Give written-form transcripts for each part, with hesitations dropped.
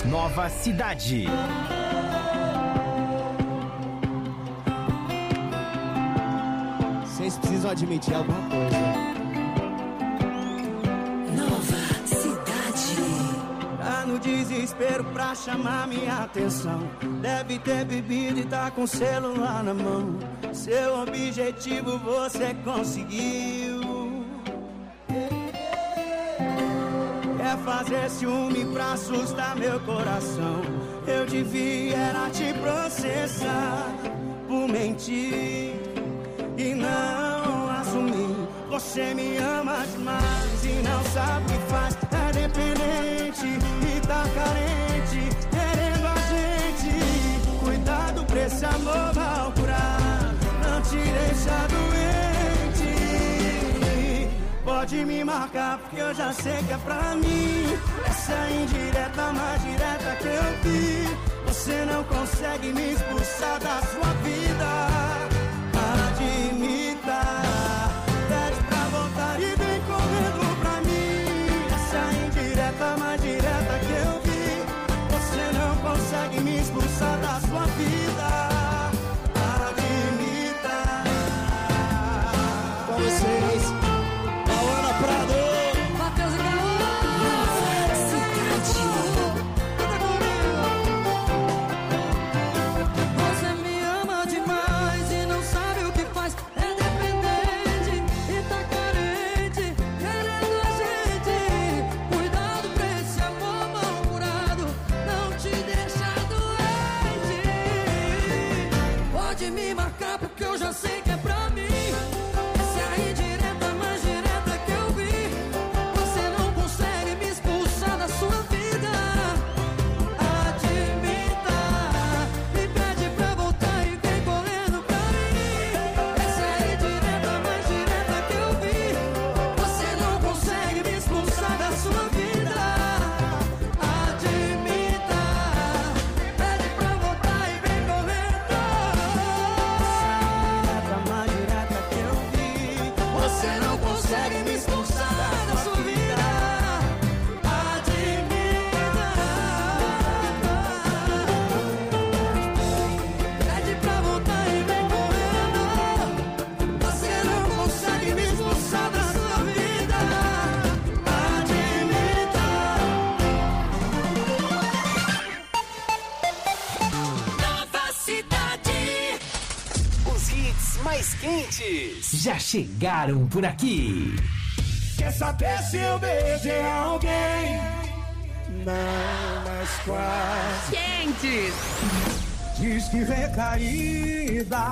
Nova Cidade. Vocês precisam admitir alguma coisa. Nova Cidade. Tá no desespero pra chamar minha atenção. Deve ter bebido e tá com o celular na mão. Seu objetivo você conseguiu. Quer fazer ciúme pra assustar meu coração. Eu devia era te processar por mentir e não assumir. Você me ama demais e não sabe o que faz. É dependente e tá carente, querendo a gente. Cuidado pra esse amor mal curado, não te deixa doente. Pode me marcar porque eu já sei que é pra mim. Essa é indireta, mais direta que eu vi. Você não consegue me expulsar da sua vida. Admita, pede pra voltar e vem correndo pra mim. Essa é indireta, mais direta que eu vi. Você não consegue me expulsar da sua vida. Admita. Com vocês, Ana Prado. Matheus e Gaúcho. Nova Cidade. Você me ama demais e não sabe o que faz. É dependente e tá carente, querendo a gente. Cuidado pra esse amor mal curado, não te deixa doente. Pode me marcar porque eu já sei que é pra mim. Essa é a indireta, mais direta que eu vi. Você não consegue me expulsar da sua vida. Admita, me pede pra voltar e vem correndo pra mim. Essa é a indireta, mais direta que eu vi. Você não consegue me expulsar da sua vida. Admita, pede pra voltar e vem correndo. Essa é a indireta, mais direta que eu vi. Você não consegue me expulsar da sua vida. Pede pra voltar e vem correndo. Você não consegue me expulsar da sua vida. Admita. Nova Cidade. Os hits mais quentes já chegaram por aqui. Quer saber se eu beijei alguém? Não, mas quase. Quentes. Diz que recaída,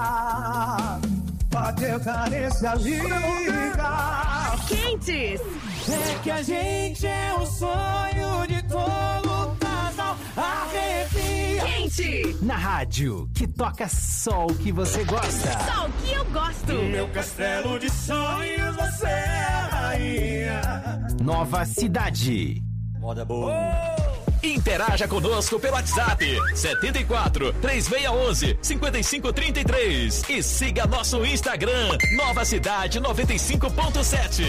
bateu carência liga. Quentes. É que a gente é o sonho de todo casal. Arrepia. Quente. Na rádio que toca só o que você gosta. Só o que eu gosto. No meu castelo de sonhos você é a rainha. Nova Cidade. Moda boa. Interaja conosco pelo WhatsApp 74 3611 5533 e siga nosso Instagram Nova Cidade 95.7.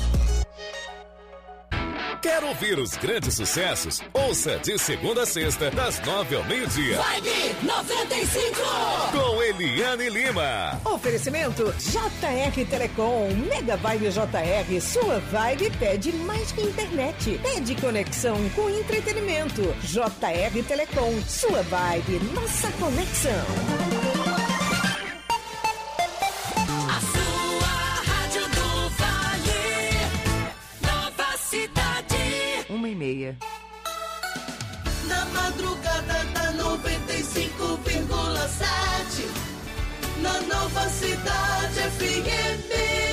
Quer ouvir os grandes sucessos? Ouça de segunda a sexta, das 9 ao meio-dia. Vibe 95. Com Eliane Lima. Oferecimento JR Telecom, Mega Vibe JR, sua vibe pede mais que internet, pede conexão com entretenimento. JR Telecom, sua vibe, nossa conexão. A sua rádio do Vale. Nova Cidade. 1h30. Na madrugada da 95,7 na Nova Cidade FM.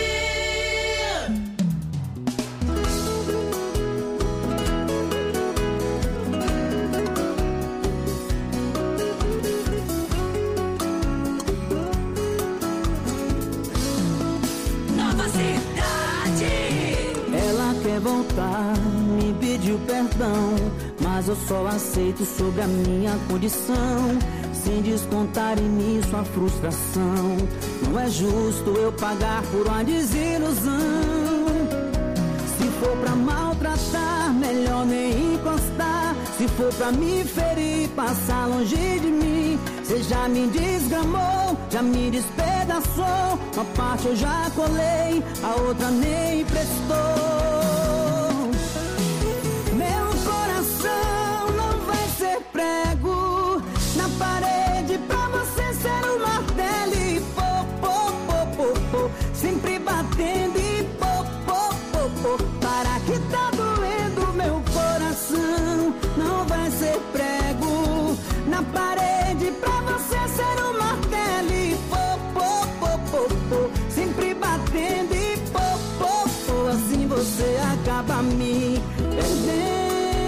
Nova Cidade. Ela quer voltar, me pediu perdão, mas eu só aceito sob a minha condição, sem descontar em mim sua frustração. Não é justo eu pagar por uma desilusão. Se for pra maltratar, melhor nem encostar. Se for pra me ferir, passar longe de mim. Cê já me desgramou, já me despedaçou. Uma parte eu já colei, a outra nem prestou. Meu coração não vai ser prego na parede pra você ser um martelo e pô, pô, pô, pô, pô, sempre batendo e pô, pô, pô, pô. Para que tá doendo meu coração, não vai ser prego na parede pra você ser um martelo e pô, pô, pô, pô, pô, sempre batendo e pô, pô, pô. Assim você acaba me perdendo.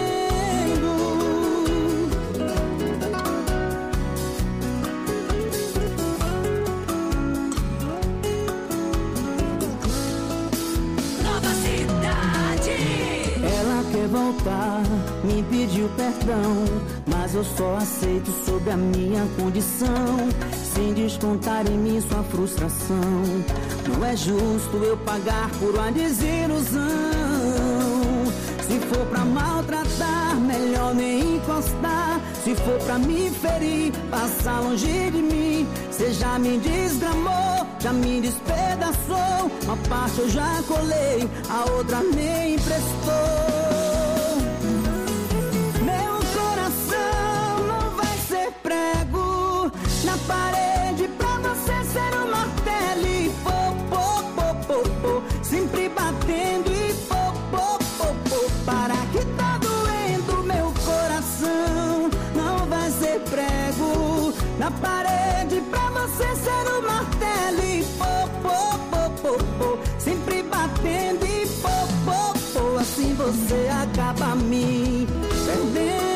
Nova Cidade. Ela quer voltar, me pediu perdão, mas eu só aceito sob a minha condição, sem descontar em mim sua frustração. Não é justo eu pagar por uma desilusão. Se for pra maltratar, melhor nem encostar. Se for pra me ferir, passar longe de mim. Cê já me desgramou, já me despedaçou. Uma parte eu já colei, a outra nem emprestou. Meu coração não vai ser prego na parede pra você ser um martelo e pô, pô, pô, pô, pô, sempre batendo e pô, pô, pô, pô. Para que tá doendo meu coração, não vai ser prego na parede pra você ser um martelo e pô, pô, pô, pô, pô, sempre batendo e pô, pô, pô. Assim você acaba me perdendo.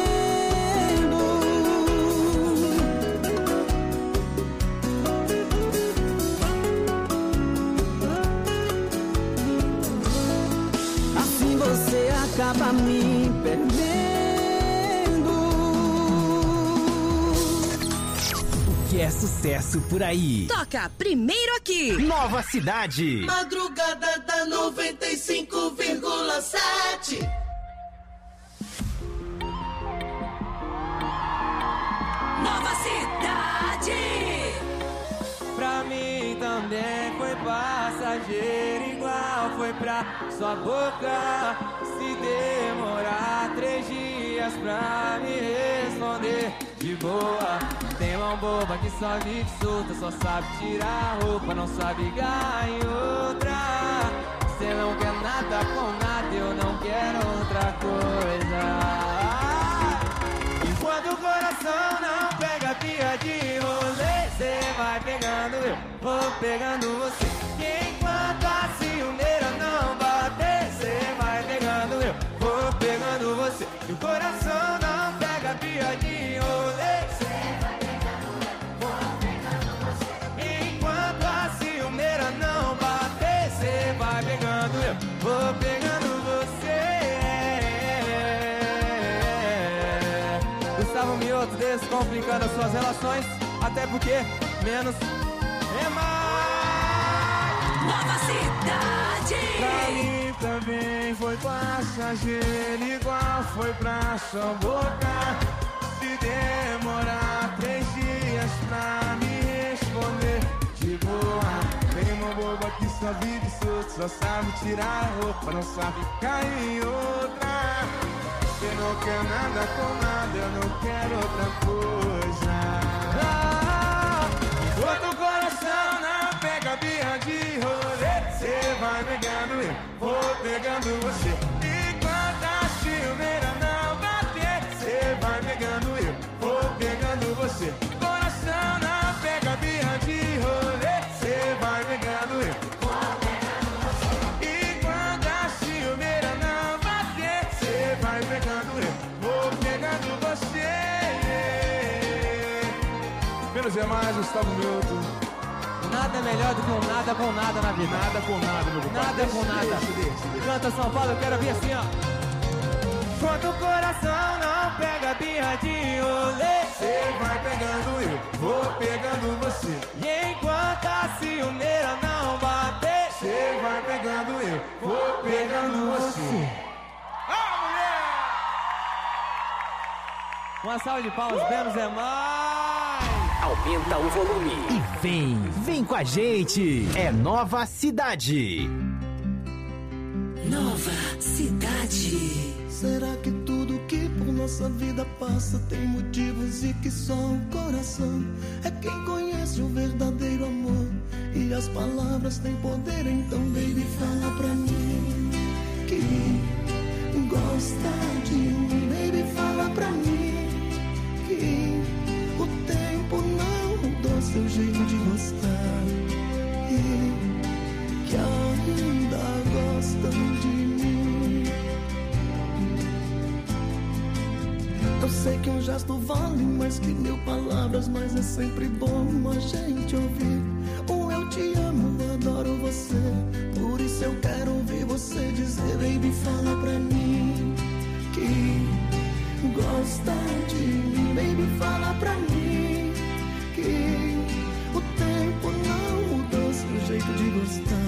Assim você acaba me perdendo. O que é sucesso por aí? Toca primeiro aqui. Nova Cidade. Madrugada da 95,7. Nova Cidade. Pra mim também foi passageiro, igual foi pra sua boca. Se demorar 3 dias pra me responder de boa. Tem mão boba que só vive solta, só sabe tirar a roupa, não sabe ligar em outra. Cê não quer nada com nada, eu não quero outra coisa. Enquanto o coração não pega pia de rolê, cê vai pegando eu, vou pegando você. E enquanto a ciumeira não bater, cê vai pegando eu, vou pegando você. E o coração não pega pia de rolê, cê vai pegando eu, vou pegando você. E enquanto a ciumeira não bater, cê vai pegando eu, vou pegando você. Gustavo Mioto, descomplicando as suas relações, até porque menos é mais. Nova Cidade. Pra mim também foi passageiro, igual foi pra sua boca. Se demorar 3 dias pra me responder de boa. Tem uma boba que só vive solto, só sabe tirar a roupa, não sabe cair em outra. Você não quer nada com nada, eu não quero outra coisa. Enquanto o coração não pega birra de rolê, cê vai pegando eu, vou pegando você. Enquanto a chuveira não bater, cê vai pegando eu, vou pegando você. Coração não pega birra de rolê, cê vai pegando eu, vou pegando você. Enquanto a chuveira não bater, cê vai pegando eu, vou pegando você. Menos é mais, Gustavo Mioto. Nada é melhor do que um nada com nada na vida. Nada com nada, meu compadre. Nada com nada. Deixa. Canta São Paulo, eu quero ouvir assim, ó. Quando o coração não pega birra de rolê, cê vai pegando eu, vou pegando você. E enquanto a ciumeira não bater, cê vai pegando eu, vou pegando você. Ah, mulher! Uma salva de palmas, menos é mais. Aumenta o volume e vem com a gente. É Nova Cidade. Nova Cidade. Será que tudo que por nossa vida passa tem motivos e que só o coração é quem conhece o verdadeiro amor? E as palavras têm poder, então baby, fala pra mim que gosta de mim. Baby, fala pra mim que o tempo não mudou seu jeito de gostar e que ainda gostam de mim. Eu sei que um gesto vale mais que 1000 palavras, mas é sempre bom a gente ouvir um eu te amo, adoro você. Por isso eu quero ouvir você dizer, baby, fala pra mim que gosta de mim. Baby, fala pra mim que o tempo não mudou seu jeito de gostar.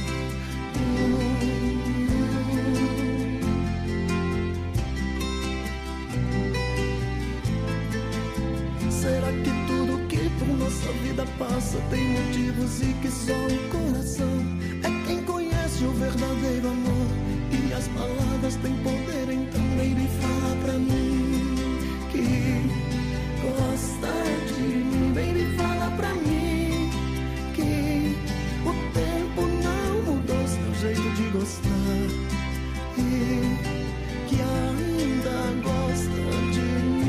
Será que tudo que por nossa vida passa tem motivos e que só o coração é quem conhece o verdadeiro amor? E as palavras têm poder, então baby, fala pra mim que gosta de mim. Baby, fala pra mim que o tempo não mudou seu jeito de gostar e que ainda gosta de mim.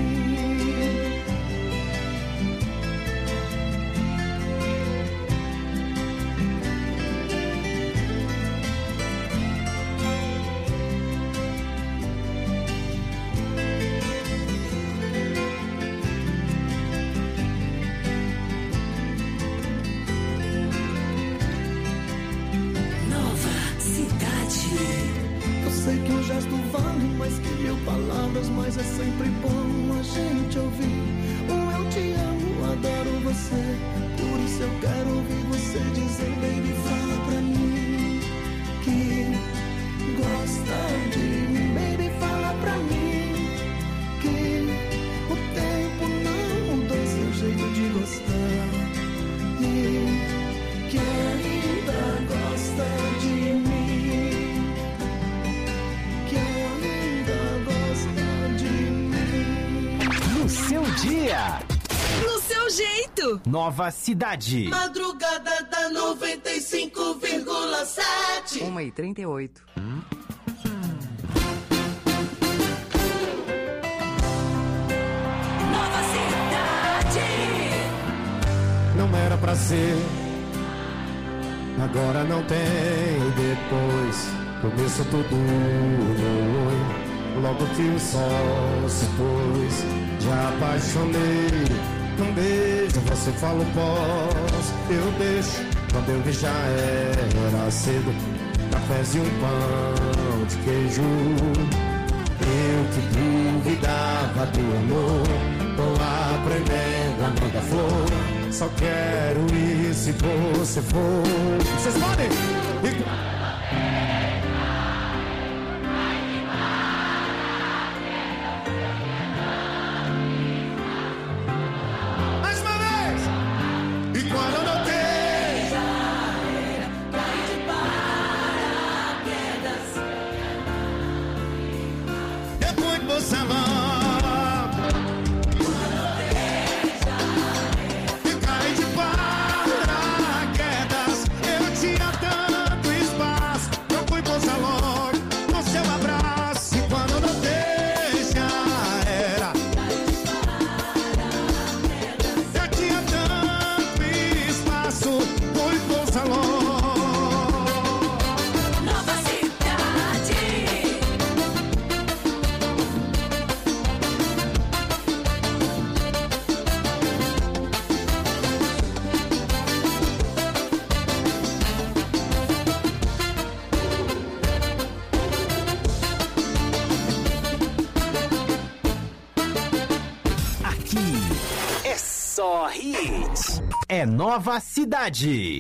Sei que um gesto vale mais que 1000 palavras, mas é sempre bom a gente ouvir um eu te amo, adoro você. Por isso eu quero ouvir você dizer, baby, fala pra mim que gosta de mim. Baby, fala pra mim que o tempo não mudou seu jeito de gostar e que ainda gosta de mim. No seu dia, No seu jeito. Nova Cidade. Madrugada da 95,7. 1h38. Nova Cidade. Não era pra ser, agora não tem depois. Começo tudo novo. Logo que o sol se pôs, já apaixonei. Um beijo, você fala o pós, eu deixo. Quando eu vi já era cedo. Cafés e um pão de queijo. Eu que duvidava do amor, tô aprendendo a mandar flor. Só quero ir se você for. Vocês podem? Só hits. É Nova Cidade.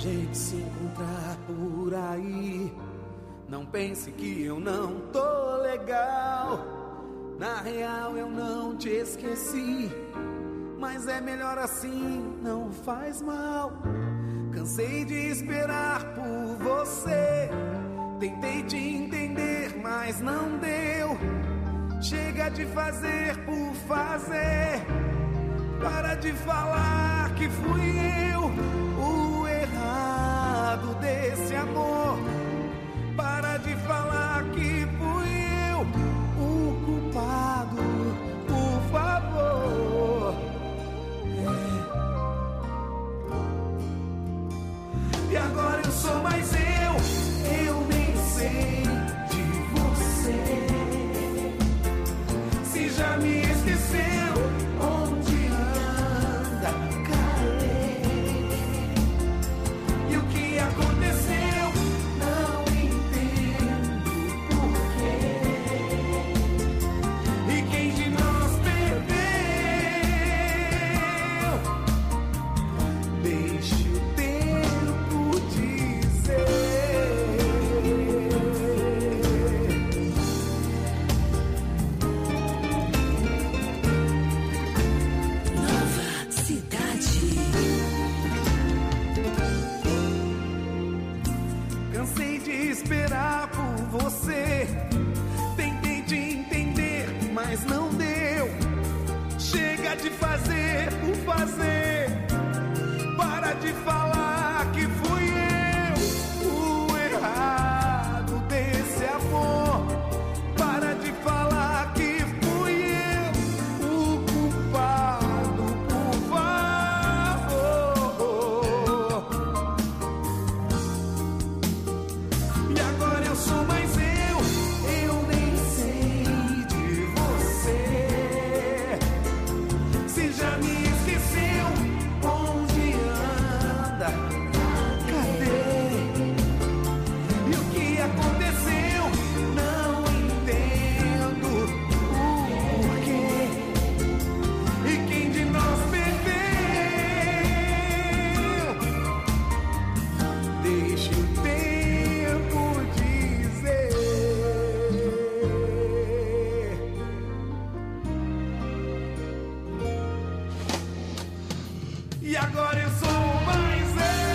gente se encontrar por aí. Não pense que eu não tô legal. Na real eu não te esqueci, mas é melhor assim, não faz mal. Cansei de esperar por você. Tentei te entender, mas não deu. Chega de fazer por fazer. Para de falar que fui eu o errado desse amor. Para de falar que fui eu o culpado, por favor. E agora eu sou mais eu nem sei de você. Se já me esqueceu, onde anda, cadê? E o que aconteceu, não entendo porquê. E quem de nós perdeu? Deixe o tempo dizer. Nova cidade. Cansei de esperar por você. Tentei te entender, mas não deu. Chega de fazer por fazer. Para de falar que fui eu o errado desse amor. Para de falar que fui eu o culpado, por favor. E agora eu sou mais eu nem sei de você. Se já me esqueceu, onde anda, cadê? E o que aconteceu, não entendo o porquê. E quem de nós perdeu? Deixe o tempo dizer. E agora eu sou mais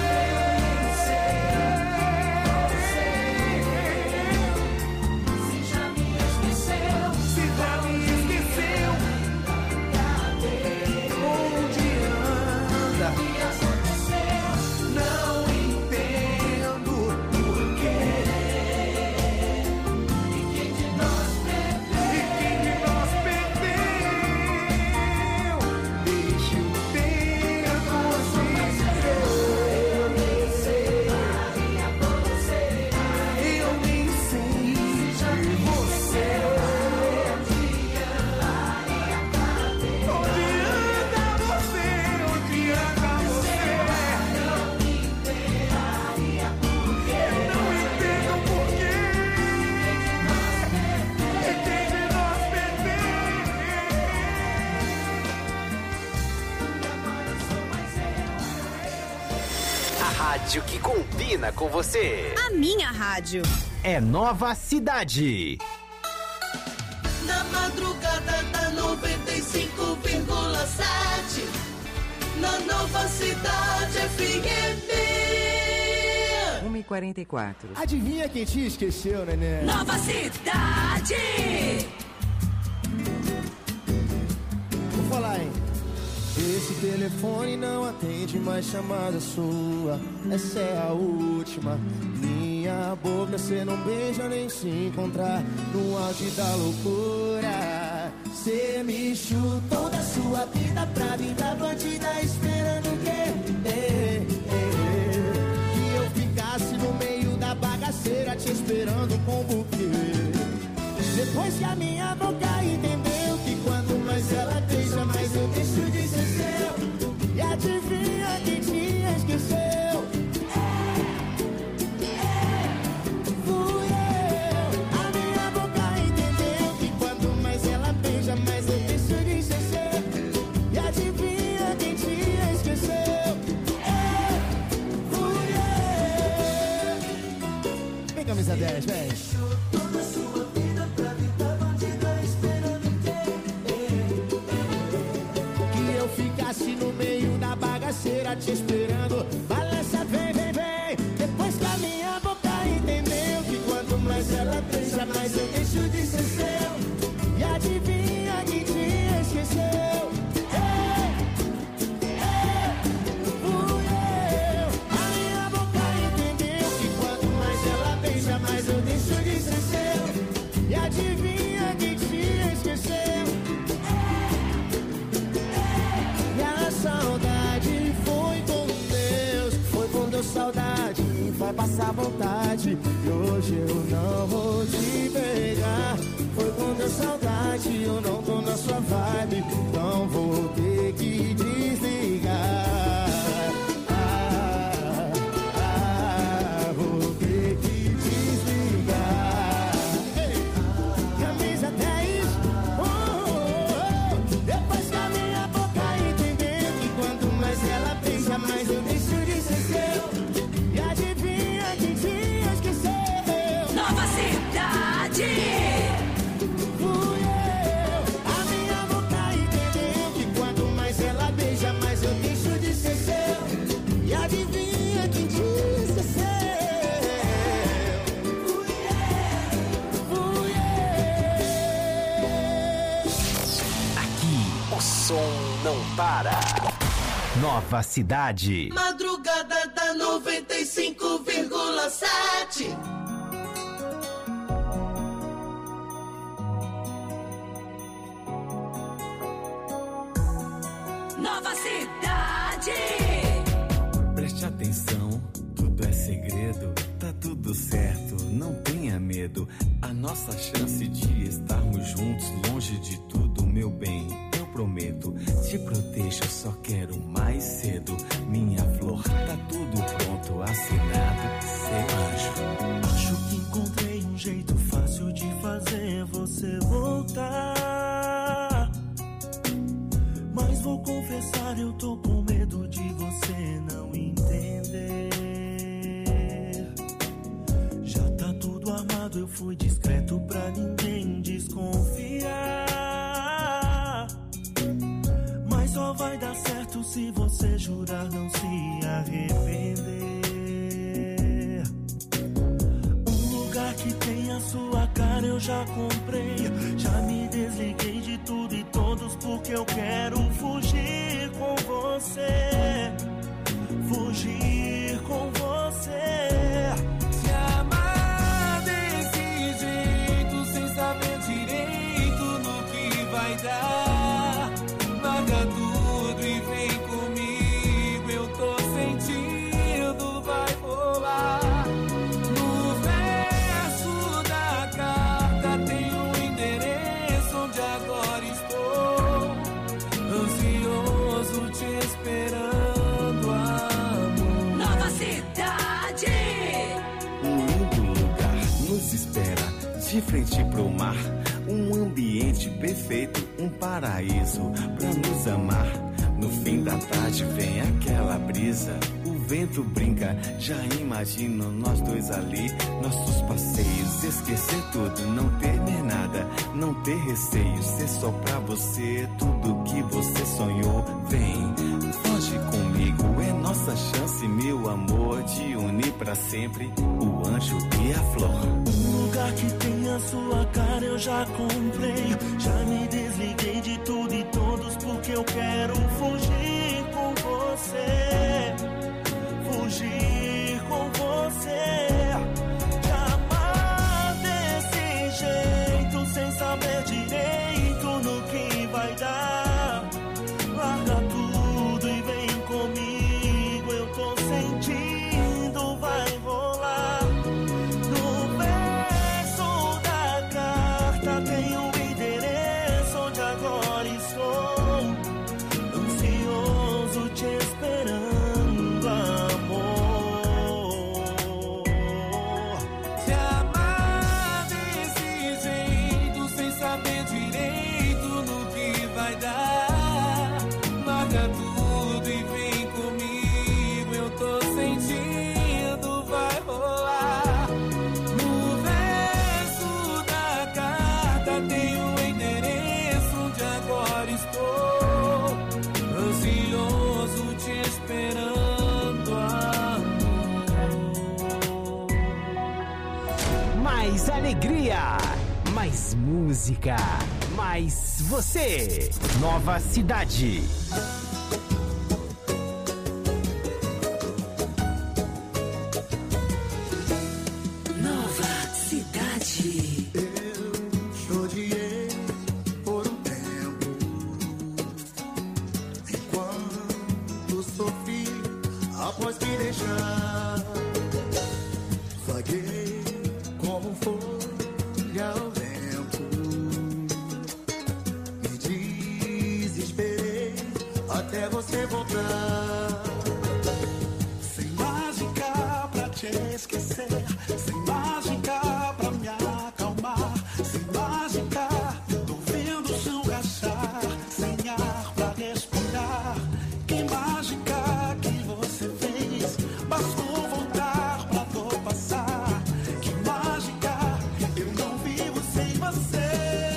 Se já me esqueceu, se já me esqueceu, onde anda, o que aconteceu? não entendo porquê. E quem de nós perdeu? E quem de nós perdeu? Deixe o tempo dizer. Eu nem sei de você. Onde anda você? Onde anda você? Eu não entendo porquê. E quem de nós perdeu? A rádio que combina com você. A minha rádio. É Nova Cidade. Na madrugada da 95,7. Na Nova Cidade FM. 1h44. Adivinha quem te esqueceu, neném? Nova cidade. Vou falar, hein? Esse telefone não atende mais chamada sua. Essa é a última. Minha boca cê não beija nem se encontrar no auge da loucura. Cê me chutou da sua vida pra vida bandida, esperando o quê? Que eu ficasse no meio da bagaceira te esperando com o buquê. Depois que a minha boca entendeu que quanto mais ela beija, mais eu deixo de ser seu. E adivinha quem te esqueceu? Fui eu. A minha boca entendeu que quanto mais ela beija, mais eu deixo de ser seu. E adivinha quem te esqueceu? Fui eu. Camisa 10, vem. Toda sua vida pra vida bandida esperando que eu ficasse no meio da bagaceira te esperando. Balança, vem, vem, vem. Depois que a minha boca entendeu que quanto mais ela beija, mais eu deixo de ser seu. E adivinha que te esqueceu? Fui eu. A minha boca entendeu que quanto mais ela beija, mais eu deixo de ser seu. E adivinha que te esqueceu? E a saudade foi com Deus, foi com Deus saudade, vai passar vontade. E hoje eu não vou te pegar. Foi com Deus saudade, eu não tô na sua vibe, então vou ter que desligar. Vou ter que desligar. Camisa 10, depois que a minha boca entendeu que quanto mais ela beija, mais eu deixo de ser seu. E adivinha que te esqueceu? Nova Cidade. Fui eu. A minha boca entendeu que quanto mais ela beija, mais eu deixo de ser seu. E adivinha que te esqueceu? Fui Aqui o som não para. Nova Cidade. Madrugada da 95,7. Nova Cidade. Preste atenção, tudo é segredo, tá tudo certo, não tenha medo. A nossa chance de estarmos juntos, longe de tudo, meu bem, eu prometo. Te protejo, só quero mais cedo. Minha flor, tá tudo pronto, assinado, ser anjo. Acho que encontrei um jeito fácil de fazer você voltar. Mas vou confessar, eu tô com medo de você não entender. Já tá tudo armado, eu fui discreto pra ninguém desconfiar. Mas só vai dar certo se você jurar não se arrepender. Um lugar que tem a sua cara eu já comprei. Já me desliguei de tudo e todos porque eu quero fugir com você. Fugir com você. Se amar desse jeito, sem saber direito no que vai dar. Larga tudo e vem comigo, eu tô sentindo, vai rolar. No verso da carta tem um endereço onde agora estou, ansioso te esperando, amor. Nova Cidade. Um lindo lugar nos espera, de frente pro mar. Um ambiente perfeito, um paraíso pra nos amar. No fim da tarde vem aquela brisa, o vento brinca, já imagino nós dois ali. Nossos passeios, esquecer tudo, não temer nada, não ter receio, ser só pra você tudo que você sonhou. Vem, foge comigo, é nossa chance, meu amor, de unir pra sempre o anjo e a flor. Um lugar que tem a sua cara eu já comprei. Já me desliguei de tudo e todos porque eu quero fugir com você. Fugir com você. Te amar desse jeito, sem saber direito no que vai dar. Larga tudo e vem comigo, eu tô sentindo, vai rolar. No verso da carta tem um endereço onde agora estou, ansioso te esperando. Mais alegria, mais música, mais você. Nova Cidade. Nova Cidade. Eu odiei por um tempo, enquanto sofri após me deixar. Vaguei como folha ao vento, me desesperei até você voltar. Sem mágica pra te esquecer, sem mágica pra me acalmar, sem mágica, tô vendo o chão rachar, sem ar pra respirar. Que mágica que você fez, bastou voltar pra dor passar. Que mágica, eu não vivo sem você.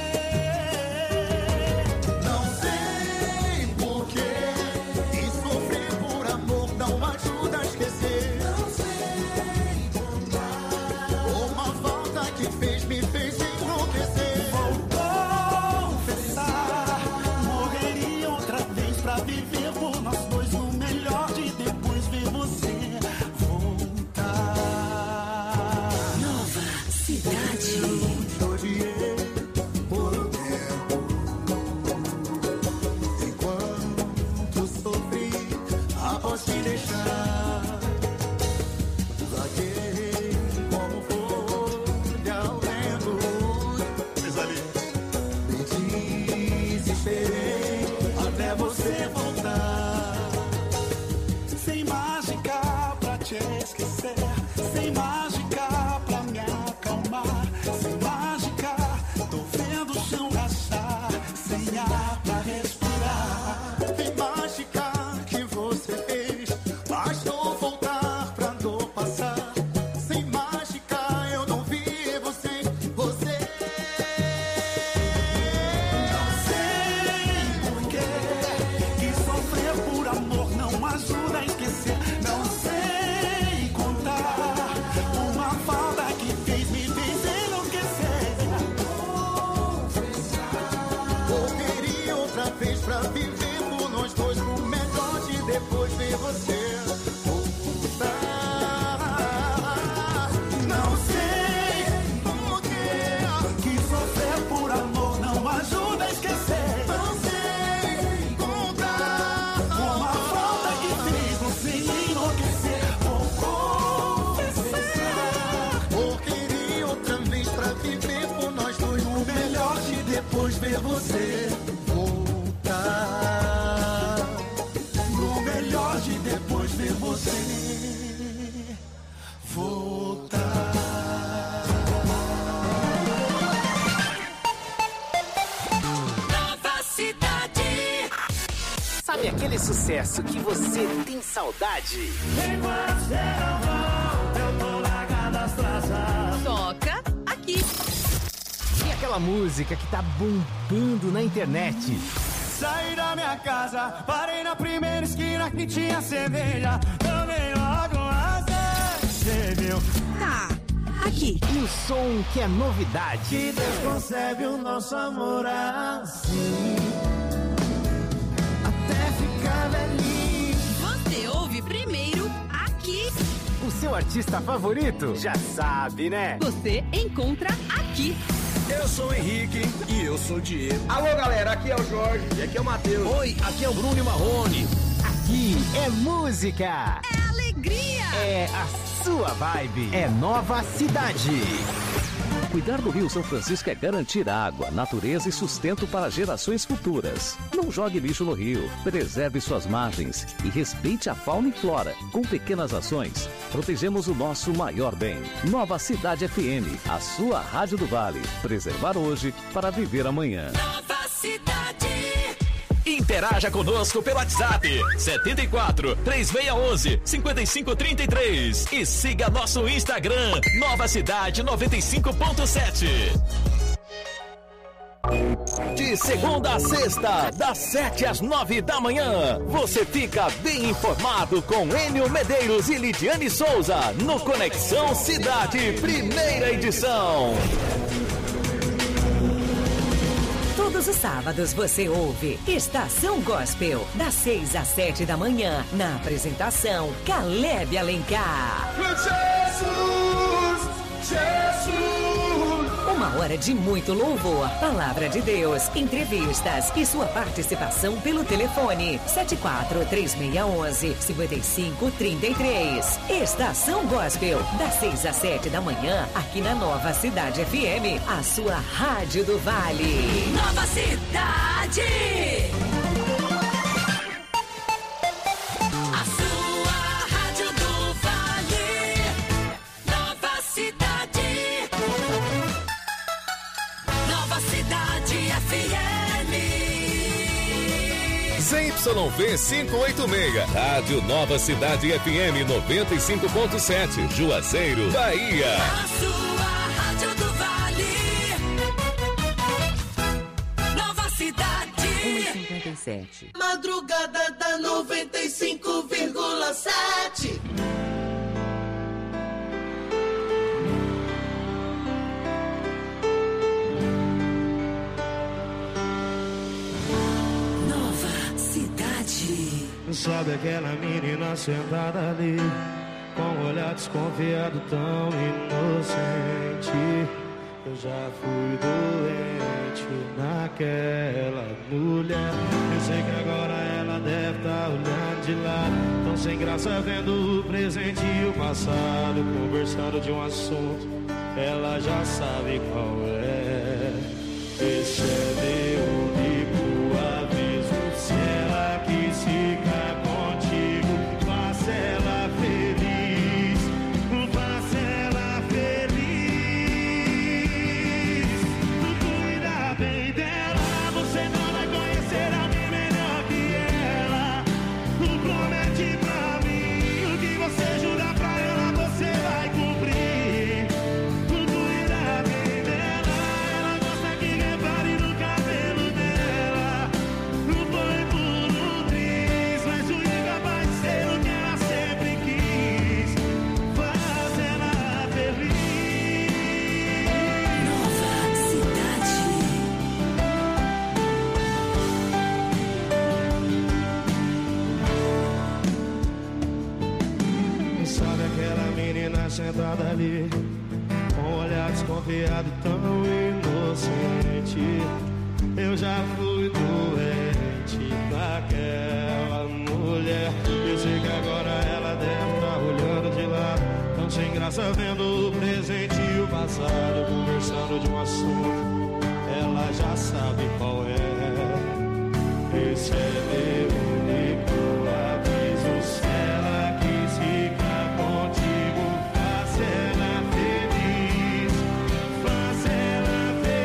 Não sei porquê, e sofrer por amor não ajuda a esquecer. Não sei contar, uma falta que me fez enlouquecer. Vou confessar, morreria outra vez pra viver por nós dois. No melhor de depois ver você voltar. Nova Cidade. Eu odiei por um tempo, enquanto sofri após te deixar. Vaguei como folha ao vento, me desesperei até você voltar. Sem mágica pra te esquecer, sem mágica pra me acalmar, sem mágica, tô vendo o chão rachar, sem ar pra respirar. Que mágica que você fez, bastou voltar pra dor passar. Sem mágica eu não vivo sem você. Não sei porquê, que sofrer por amor não ajuda a esquecer. Não sei contar, uma falta que fez me fez enlouquecer. Voltaria outra vez pra viver por nós dois, no melhor de depois ver você voltar. Não sei porquê, que sofrer por amor não ajuda a esquecer. Não sei contar, Uma falta que fez você enlouquecer. Vou confessar, voltaria outra vez pra viver por nós dois, no melhor de depois ver você voltar. no melhor de depois ver você voltar. Nova Cidade. Sabe aquele sucesso que você tem saudade? Enquanto você não volta, eu tô largado as traças. Toca aqui. E aquela música que tá bombando na internet? Saí da minha casa, parei na primeira esquina que tinha cerveja. Tomei logo uma você viu? Tá, aqui. E o som que é novidade? Que Deus concebe o nosso amor assim, até ficar velhinho. Você ouve primeiro aqui. O seu artista favorito? Já sabe, né? Você encontra aqui. Eu sou o Henrique e eu sou o Diego. Alô, galera, aqui é o Jorge e aqui é o Matheus. Oi, aqui é o Bruno e Marrone. Aqui é música. É alegria. É a sua vibe. É Nova Cidade. Cuidar do Rio São Francisco é garantir água, natureza e sustento para gerações futuras. Não jogue lixo no rio, preserve suas margens e respeite a fauna e flora. Com pequenas ações, protegemos o nosso maior bem. Nova Cidade FM, a sua rádio do Vale. Preservar hoje para viver amanhã. Nova Cidade. Interaja conosco pelo WhatsApp 74 3611 5533 e siga nosso Instagram Nova Cidade 95.7. De segunda a sexta, das 7 às 9 da manhã, você fica bem informado com Enio Medeiros e Lidiane Souza no Conexão Cidade, primeira edição. Todos os sábados você ouve Estação Gospel, das 6 às 7 da manhã, na apresentação Caleb Alencar. Jesus, Jesus. Uma hora de muito louvor, palavra de Deus, entrevistas e sua participação pelo telefone 74-3611-5533. Estação Gospel, das 6 às 7 da manhã, aqui na Nova Cidade FM, a sua Rádio do Vale. Nova Cidade. A sua Rádio do Vale. Nova Cidade. Nova Cidade FM. ZYV 586, Rádio Nova Cidade FM 95.7, Juazeiro, Bahia. A sua Rádio do Vale. Nova Cidade. 1:57. Madrugada da 95,7. Sabe aquela menina sentada ali, com um olhar desconfiado tão inocente. Eu já fui doente naquela mulher. Eu sei que agora ela deve estar olhando de lado, tão sem graça vendo o presente e o passado, conversando de um assunto, ela já sabe qual é. Esse é meu único aviso, se ela quis ficar contigo, faça ela feliz, faça ela feliz. Cuida bem dela, você não vai conhecer alguém melhor que ela. Promete pra mim, o que você jurar pra ela, você vai cumprir. Cuida bem dela, ela gosta que repare no cabelo dela. Não foi por um triz, mas o único parceiro que ela sempre quis. Faz ela feliz. Nova Cidade. Sabe aquela menina sentada ali, com um olhar desconfiado tão inocente. Eu já fui doente naquela mulher. Eu sei que agora ela deve estar olhando de lado, tão sem graça vendo o presente e o passado, conversando de um assunto, ela já sabe qual é. Esse é meu único aviso, se ela quis ficar contigo, faça ela feliz, faça ela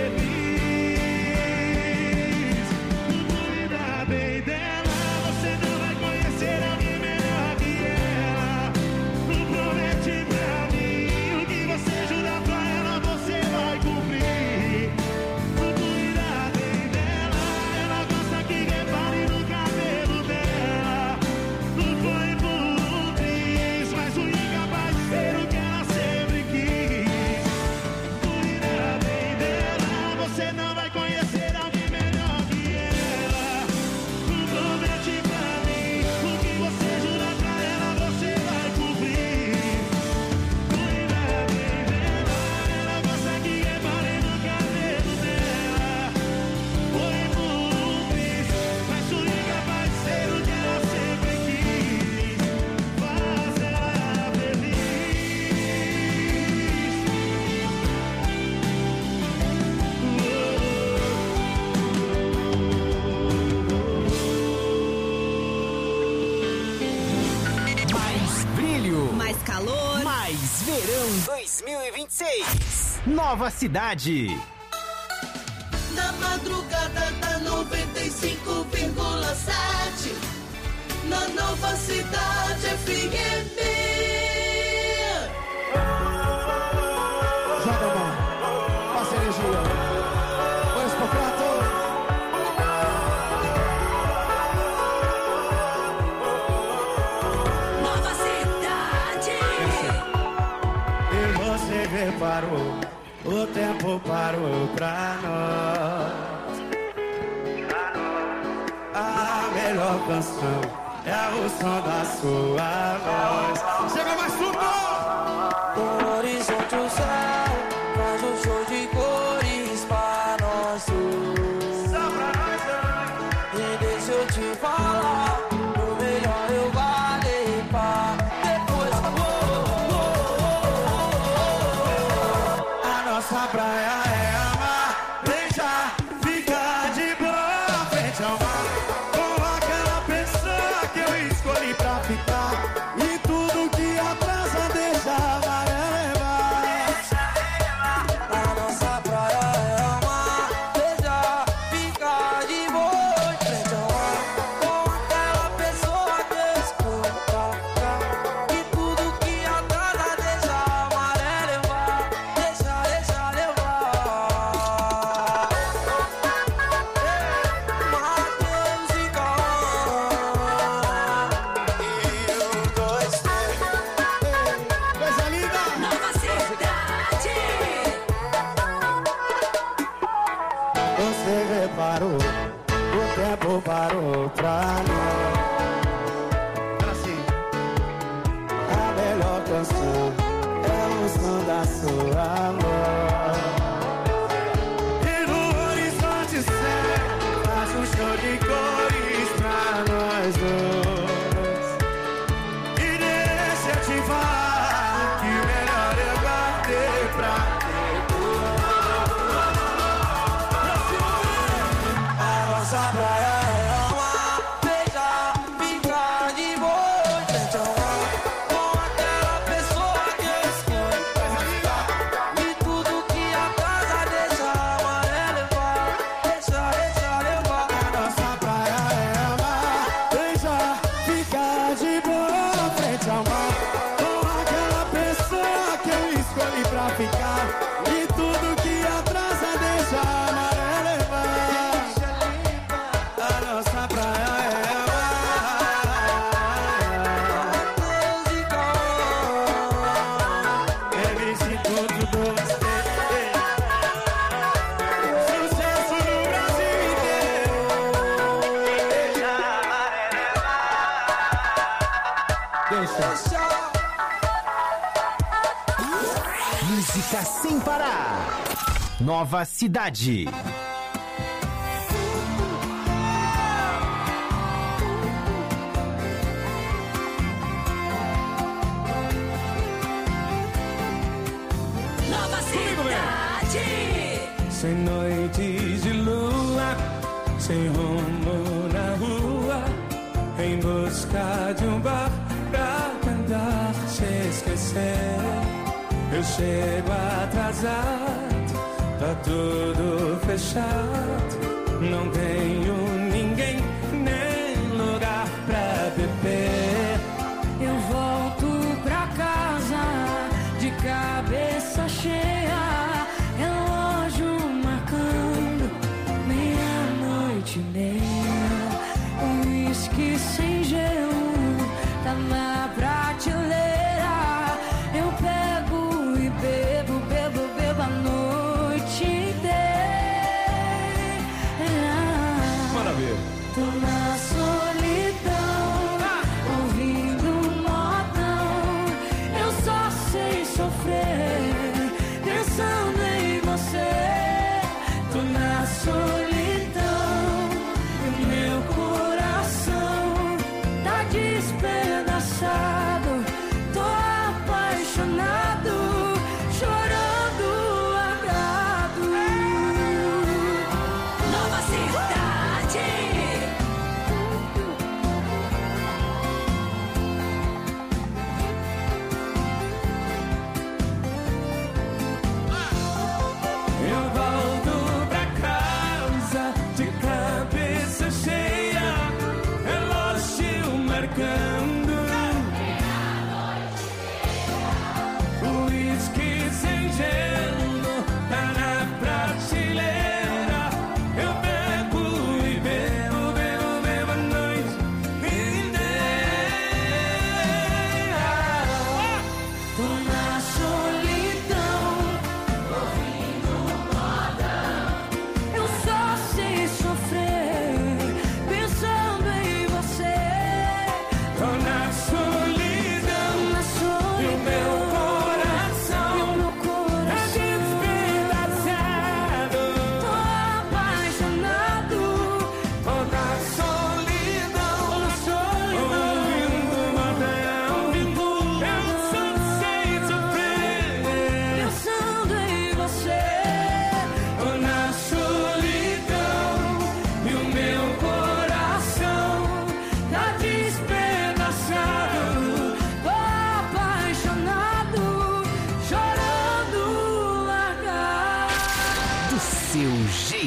feliz. Cuida bem dela, você não vai conhecer alguém melhor que ela. Promete pra mim, o que você jurar pra ela, você vai cumprir. Cuida bem dela, ela gosta que repare no cabelo dela. Não foi por um triz, mas o único parceiro que ela sempre quis. Cuida bem dela, você não vai conhecer alguém melhor que ela. Promete pra mim, o que você jurar pra ela, você vai cumprir. Cuida bem dela, ela gosta que repare no cabelo dela. Foi por um triz, mas o único parceiro que ela sempre quis. Faz ela Mais brilho, Mais calor. mais verão 2026. Nova Cidade. Na madrugada da 95,7. Na Nova Cidade FM. Joga a mão, passa energia. Põe os pra cá, reparou, o tempo parou pra nós. A melhor canção é o som da sua voz. Chega mais suco! O horizonte, o céu, faz um show de cores pra nós dois. Só pra nós dois. E deixa eu te falar, o melhor eu guardei pra depois. A nossa praia é amar, beijar, ficar de boa frente ao mar. Com aquela pessoa que eu escolhi pra ficar. E tudo que atrasa deixa a maré levar. A nossa praia é amar, beijar, ficar de boa frente ao mar. Com aquela pessoa que eu escolhi pra ficar. E tudo que atrasa deixa a maré levar. Deixa levar. Mateus e Cauã. E o 2, 3. Coisa linda! Nova Cidade. Você reparou, o tempo parou pra nós. Assim. A melhor canção é o som da sua voz. E no horizonte céu faz um show de cores pra nós dois. E deixa eu te falar que o melhor eu guardei pra A nossa praia é amar, beijar, ficar de boa frente ao mar. Com aquela pessoa que eu escolhi pra ficar. E tudo que atrasa deixa a maré levar. Deixa levar. A nossa praia é amar, beijar, ficar de boa frente ao mar. Com aquela pessoa que eu escolhi pra ficar. E tudo que atrasa deixa a maré levar. A nossa praia é amar. Mateus e Cauã. MC tudo doce. Sucesso no Brasil inteiro. Deixa a maré levar. Deixa. Música sem parar. Nova Cidade. Nova Cidade. Sem noites de lua, sem rumo na rua, em busca de um bar pra tentar se esquecer. Eu chego atrasado, tá tudo fechado, não tenho ninguém nem lugar pra beber. Eu volto pra casa de cabeça cheia, relógio marcando 00:30. Uísque sem gelo tá na prateleira. Eu pego e bebo a noite inteira. Bora ver. Tô na solidão, ouvindo modão. Eu só sei sofrer, pensando em você. Tô na solidão, e meu coração tá despedaçado. Tô apaixonado, chorando agado. Nova Cidade. Eu volto pra casa de cabeça cheia, relógio marcando. Uísque sem gelo tá na prateleira. Eu bebo e bebo a noite inteira. Tô na solidão,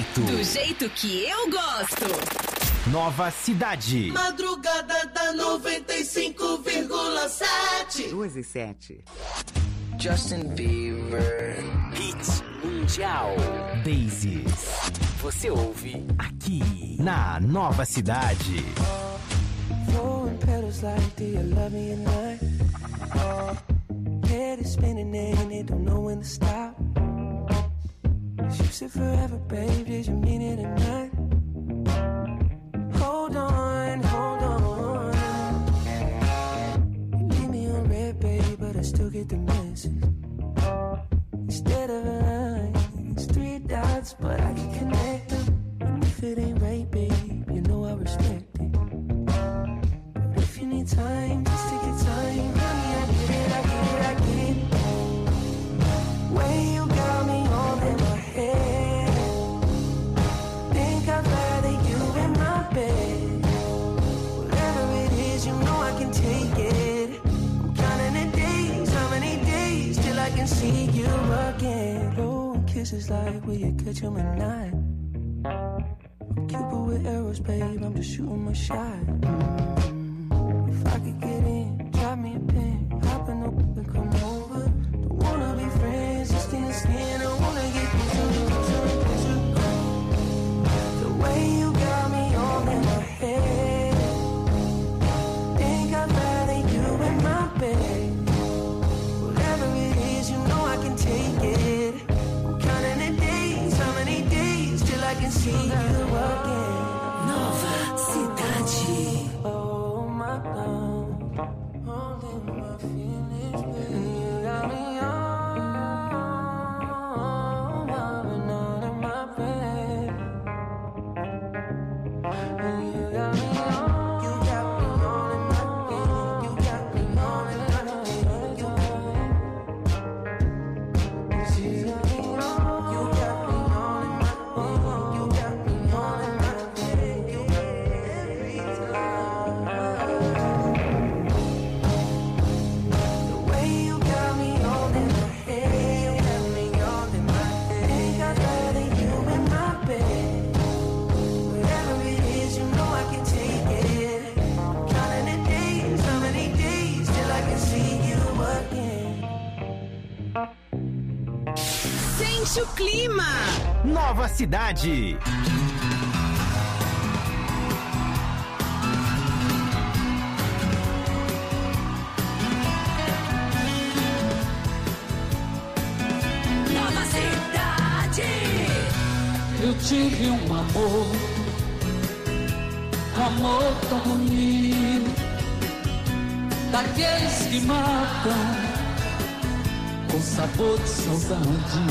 jeito. Do jeito que eu gosto. Nova Cidade. Madrugada da 95,7. 2:07. Justin Bieber. Hit mundial. Daisies. Você ouve aqui na Nova Cidade. Throwing petals like, do you love me at night? Head is spinning and it don't know when to stop. You said forever, babe, did you mean it or not? Hold on, hold on. You leave me on red, babe, but I still get the message. Instead of a line, it's 3 dots, but I can connect them. And if it ain't right, babe, you know I respect it. But if you need time, just take your time. Honey, I get it, I get it, I get it. Way you got me all in my head. Think I'd rather you in my bed. Whatever it is, you know I can take it. I'm counting the days, how many days till I can see you again. Oh, kisses like, will you catch 'em at night? I'm Cupid with arrows, babe, I'm just shooting my shot. If I could get in, drop me a pin, hop in the whip and come over. Don't wanna be friends, just skin to skin, I wanna get closer. The way you got me all in my head. Think I'd rather you in my bed. Whatever it is, you know I can take it. I'm counting the days, how many days till I can see you again. Nova Cidade. Oh my love, holding my feelings, baby. You got me all, loving all in my bed. You got me all, you got me all in my bed. You got me all in my bed. You got me all, you got me all in my bed. You got me all in my bed. Every time. The way you got me all in my head. You got me all in my head. Think I'd rather you in my bed. Whatever it is, you know I can take it. Counting the days, how many days till I can see you again. Sente o clima. Nova Cidade. Nova Cidade. Eu tive um amor tão bonito, daqueles que matam com sabor de saudade.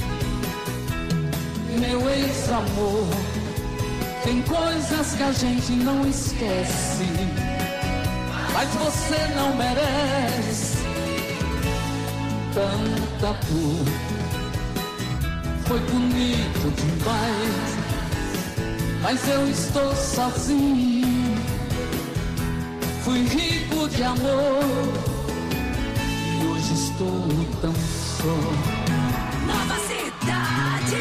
Meu ex-amor, tem coisas que a gente não esquece, mas você não merece tanta dor. Foi bonito demais, mas eu estou sozinho. Fui rico de amor e hoje estou tão só. Nova Cidade.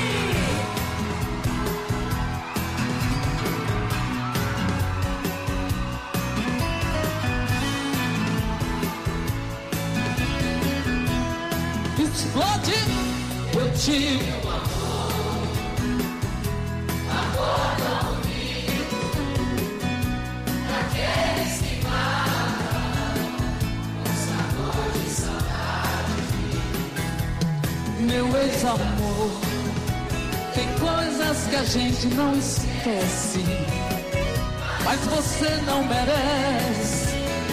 Explode! Eu tive um amor tão bonito, daqueles que matam com sabor de saudade. Meu ex-amor, tem coisas que a gente não esquece, mas você não merece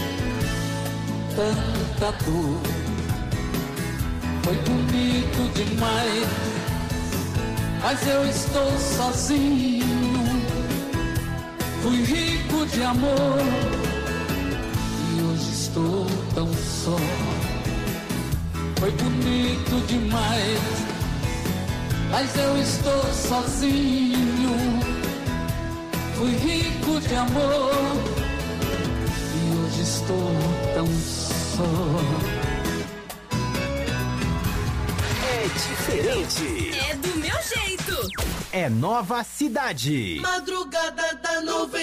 tanta dor. Foi bonito demais, mas eu estou sozinho. Fui rico de amor e hoje estou tão só. Foi bonito demais, mas eu estou sozinho. Fui rico de amor e hoje estou tão só. É diferente. É do meu jeito. É Nova Cidade. Madrugada da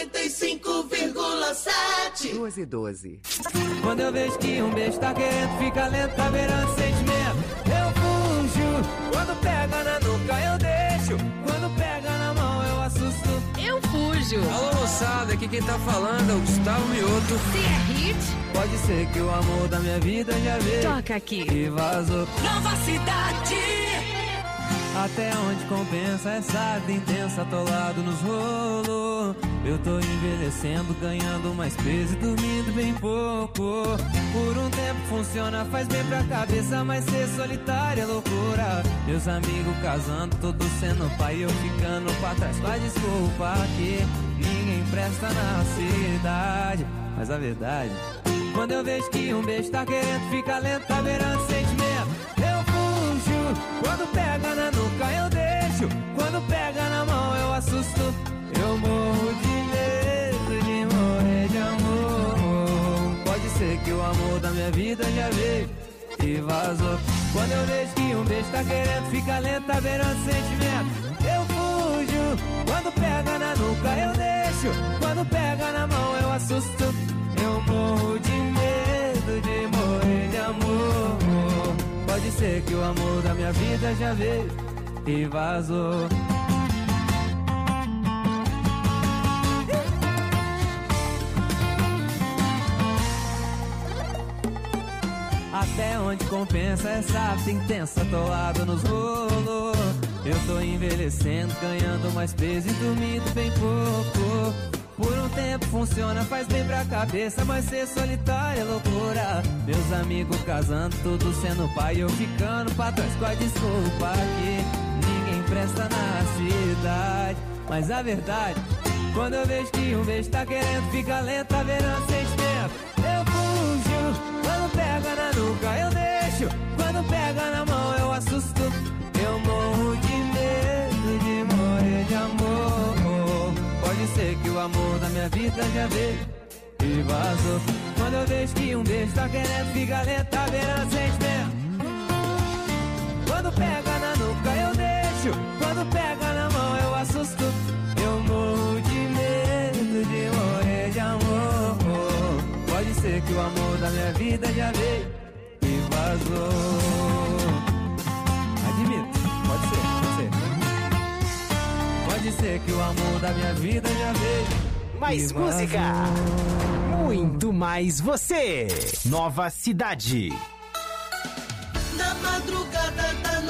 95,7. 2:12. Quando eu vejo que um beijo tá querendo ficar lento, tá beirando sentimento, eu fujo. Quando pega na nuca eu deixo, quando pega na mão eu assusto. Eu fujo. Alô, moçada, aqui quem tá falando é o Gustavo Mioto. Se é hit, pode ser que o amor da minha vida já veio. Toca aqui. E vazou. Nova Cidade. Até onde compensa essa vida intensa, atolado nos rolos. Eu tô envelhecendo, ganhando mais peso e dormindo bem pouco. Por um tempo funciona, faz bem pra cabeça, mas ser solitário é loucura. Meus amigos casando, todos sendo pai, eu ficando pra trás. Com a desculpa que ninguém presta na cidade. Mas a verdade, quando eu vejo que um beijo tá querendo ficar lento, tá beirando sentimento, eu fujo. Quando pega na nuca eu deixo, quando pega na mão eu assusto. Eu morro de medo de morrer de amor. Pode ser que o amor da minha vida já veio e vazou. Quando eu vejo que um beijo tá querendo ficar lento, tá beirando sentimento, eu fujo. Quando pega na nuca eu deixo, quando pega na mão eu assusto. Eu morro de medo de morrer de amor. Pode ser que o amor da minha vida já veio e vazou. Até onde compensa essa vida intensa, atolado nos rolos. Eu tô envelhecendo, ganhando mais peso e dormindo bem pouco. Por um tempo funciona, faz bem pra cabeça, mas ser solitário é loucura. Meus amigos casando, tudo sendo pai, eu ficando pra trás com a desculpa que ninguém presta na cidade. Mas a verdade, quando eu vejo que um beijo tá querendo ficar lento, tá beirando sentimento, eu fujo. Quando pega na nuca eu deixo, quando pega na mão eu assusto. Eu morro de medo de morrer de amor. Pode ser que o amor da minha vida já veio e vazou. Quando eu vejo que um beijo tá querendo ficar lento, tá beirando sentimento, quando pega na nuca eu deixo, quando pega na mão eu assusto. Eu morro de medo de morrer de amor. Pode ser que o amor da minha vida já veio e vazou. Admito, pode ser. Pode ser que o amor da minha vida já veio. Mais música, muito mais você. Nova Cidade. Na madrugada da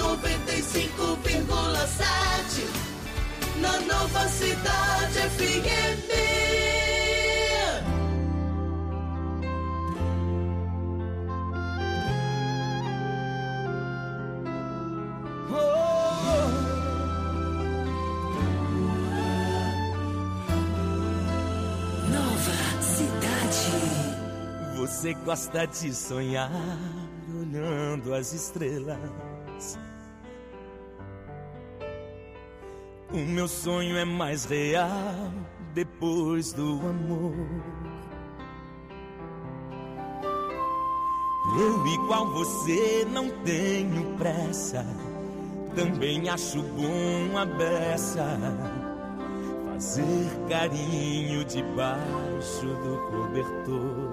95,7. Na Nova Cidade FM. Você gosta de sonhar olhando as estrelas. O meu sonho é mais real depois do amor. Eu, igual você, não tenho pressa. Também acho bom a beça fazer carinho debaixo do cobertor.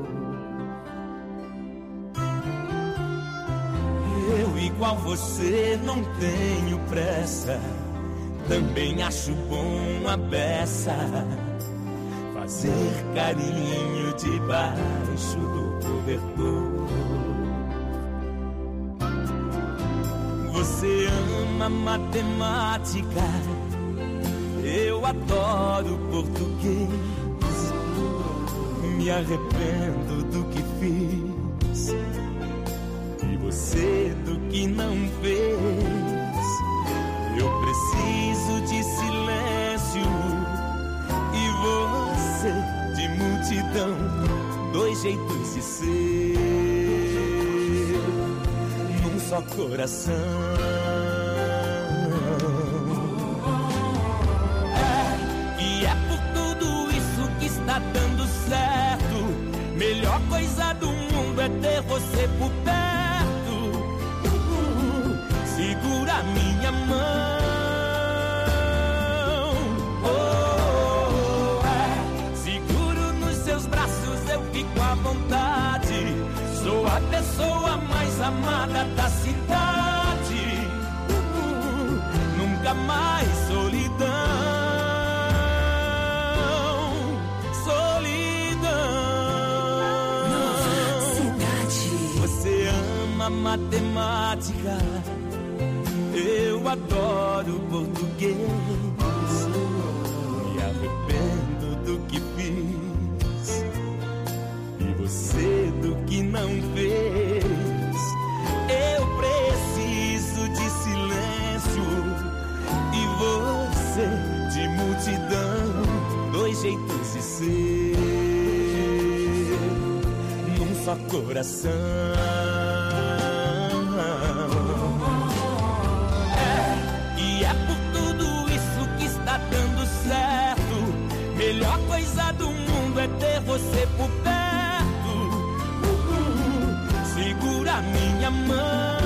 Eu, igual você, não tenho pressa. Também acho bom a beça fazer carinho debaixo do cobertor. Você ama matemática, eu adoro português. Me arrependo do que fiz e você do que não fez. Eu preciso de silêncio e você de multidão. Dois jeitos de ser num só coração. E é por tudo isso que está dando certo. Melhor coisa do mundo é ter você por perto. Segura minha mão. cidade. Nunca mais solidão. Você ama matemática, eu adoro português. Me arrependo do que fiz e você do que não fez. Eu preciso de silêncio e você de multidão. Dois jeitos de ser num só coração. E é por tudo isso que está dando certo. Melhor coisa do mundo é ter você por perto. Segura minha mão.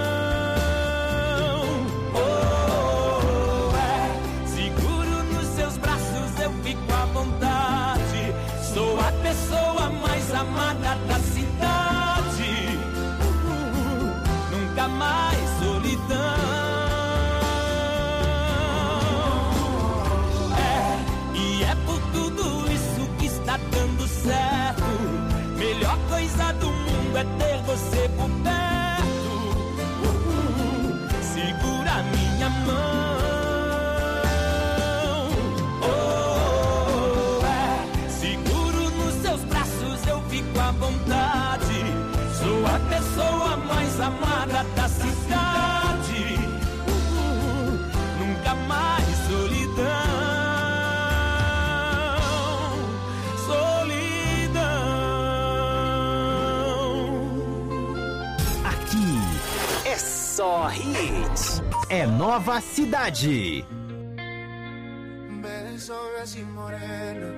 Seguro nos seus braços, eu fico à vontade. Sou a pessoa mais amada da cidade. Nunca mais solidão. E é por tudo isso que está dando certo. Melhor coisa do mundo é ter você por perto. Segura minha mão. Seguro nos seus braços, eu fico à vontade. Sou a pessoa mais amada da cidade. Nunca mais solidão. Só hits. É Nova Cidade. Besos y morena.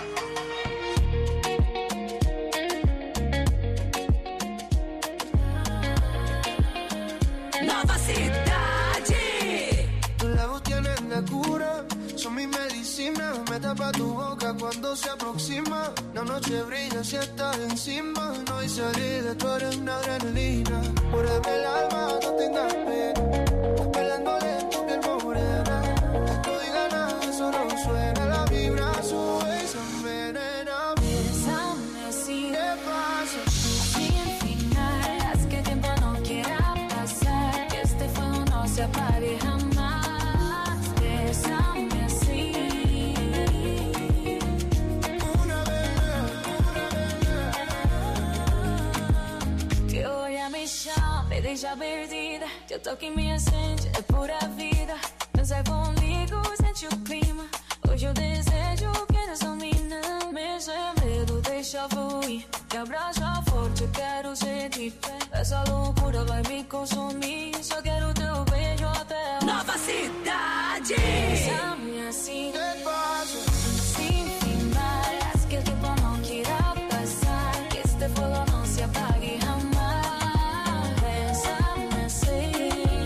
Nova Cidade. Tus labios tienen la cura, son mi medicina. Me tapa tu boca cuando se aproxima. La noche brilla si estás encima. No hay salida, tú eres una adrenalina. Muéveme el alma, no tengas pena. Pelándole tu piel morena. No diga nada, solo suena. La vibra sube y se envenena. Bésame así, ¿qué pasa? sin final. Haz que el tiempo no quiera pasar. Que este fuego no se apague jamás. Bésame así. Que hoy a mi chão me deixa perdida. Teu toque me acende, é pura vida. Dançar comigo, sente o clima. Hoje eu desejo que eres domina. Me medo, deixa fluir. Que abraça forte, eu quero sentir. Essa loucura vai me consumir. Só quero teu beijo até o Nova Cidade. Bésame assim, sin final. Haz que el tiempo no quiera pasar. Que este fuego no se apague jamás. Bésame así.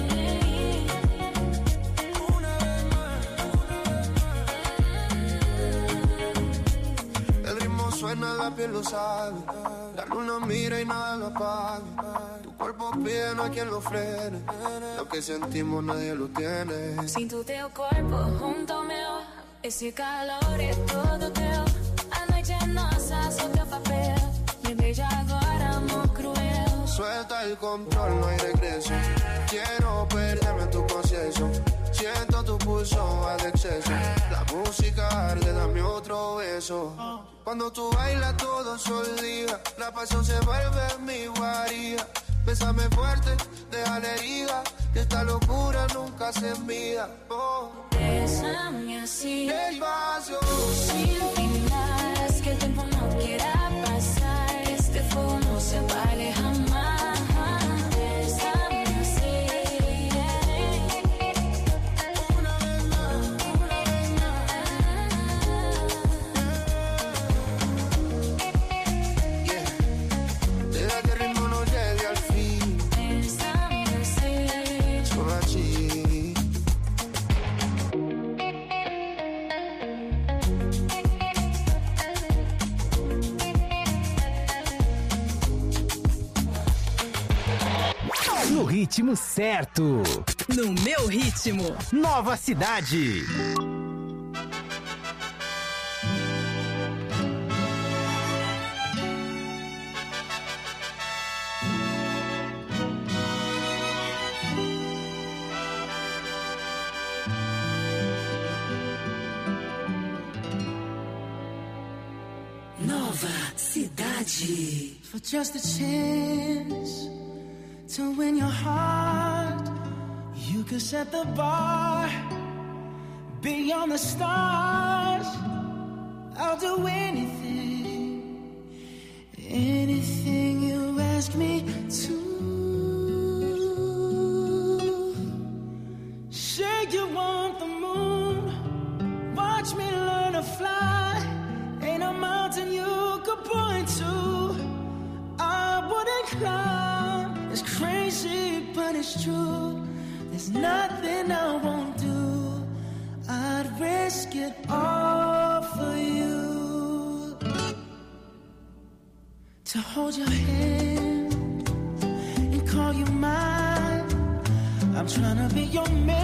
El ritmo suena, la piel lo sabe. La luna mira y nada lo apaga. Tu cuerpo pide, no hay quien lo frene. Lo que sentimos nadie lo tiene. Sinto teu corpo junto ao meu. Esse calor é todo teu. A noite é nossa, só teu papel. Me beija agora, amor cruel. Suelta el control, no hay regreso. Quiero perderme en tu proceso. Siento tu pulso al exceso. La música arde, dame otro beso. Cuando tú bailas todo se olvida. La pasión se vuelve mi guarida. Bésame fuerte, deja la herida. Que esta locura nunca se envía. Bésame así, despacio, sin final. Haz que el tiempo no quiera pasar. Que este fuego no se apague jamás. Bésame así. deja que el ritmo nos lleve al fin. Bésame así. Solo así. ritmo certo. No meu ritmo. Nova Cidade. Nova Cidade. For just a chance to win your heart, you could set the bar beyond the stars. I'll do anything, anything you ask me to. Say you want the moon, watch me learn to fly. Ain't a mountain you could point to I wouldn't climb. It's crazy, but it's true. There's nothing I won't do. I'd risk it all for you. To hold your hand and call you mine. I'm trying to be your man.